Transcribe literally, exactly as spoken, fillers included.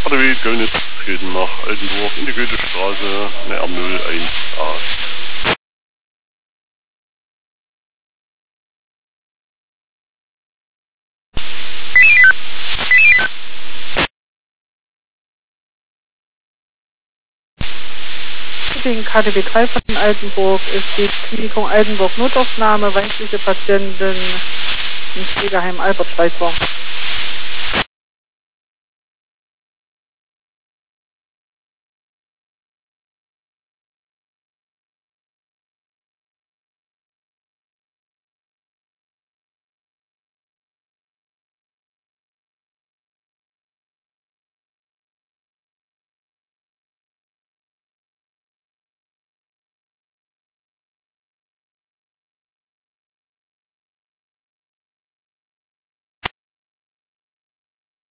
K D W Gönnitz treten nach Altenburg in die Goethestraße, eine R null eins A. Wegen K D W drei von Altenburg. Es geht Klinikum Altenburg Notaufnahme, weibliche Patientin im Pflegeheim Albert Schweitzer.